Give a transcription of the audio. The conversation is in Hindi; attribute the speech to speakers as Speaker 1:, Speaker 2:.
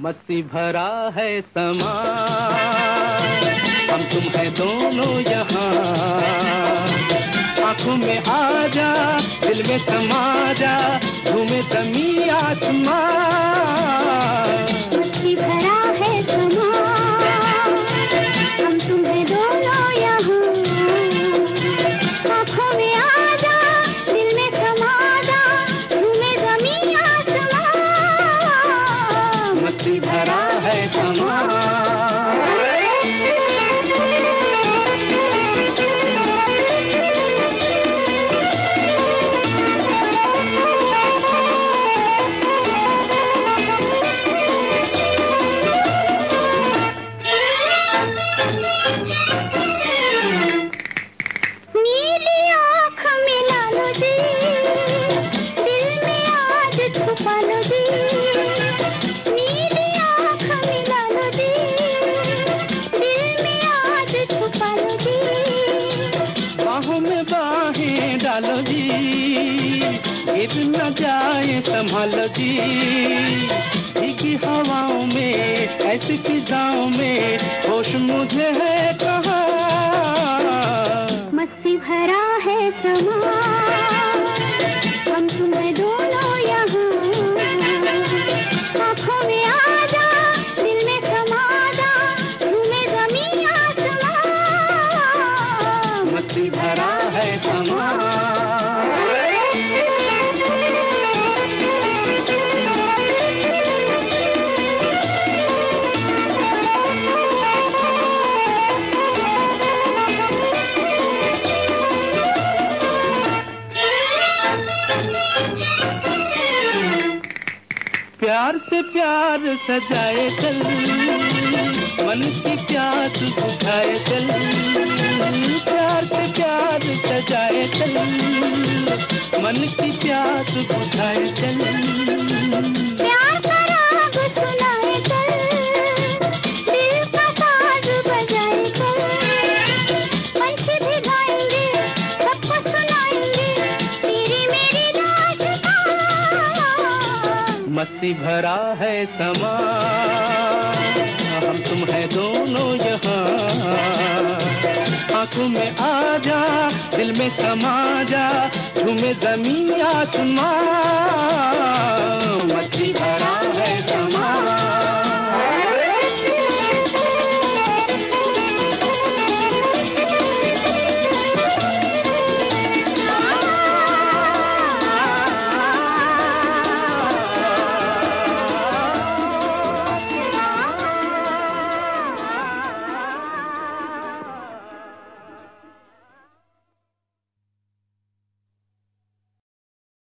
Speaker 1: मस्ती भरा है समा, हम तुम है दोनों यहाँ। आंखों में आ जा, दिल में समा जा, झूमे ज़मीं आसमां।
Speaker 2: मस्ती भरा है समा, हम तुम है दोनों यहाँ। आंखों में आ जा, दिल में समा जा, झूमे ज़मीं आसमां।
Speaker 1: मस्ती भरा है समा। डालो जी, गिर न जाए संभालो जी। भीगी हवाओं में, ऐसी फिजाओं में, होश मुझे है कहाँ।
Speaker 2: मस्ती भरा है समा, हम तुम है दोनों यहाँ। आँखों में आ जा, दिल में समा जा, झूमे ज़मीं आसमां।
Speaker 1: मस्ती भरा है समा। प्यार से प्यार सजाए चल, मन की प्यास बुझाए चल। प्यार से प्यार सजाए चल, मन की प्यास बुझाए चल।
Speaker 2: प्यार का राग सुनाए चल, दिल का साज बजाए चल। पंछी भी गाएंगे, सबको सुनाएंगे, तेरी मेरी दास्तां।
Speaker 1: मस्ती भरा है समा, हम तुम है दोनों यहाँ। आंखों में आ जा, दिल में समा जा, झूमे ज़मीं आसमां।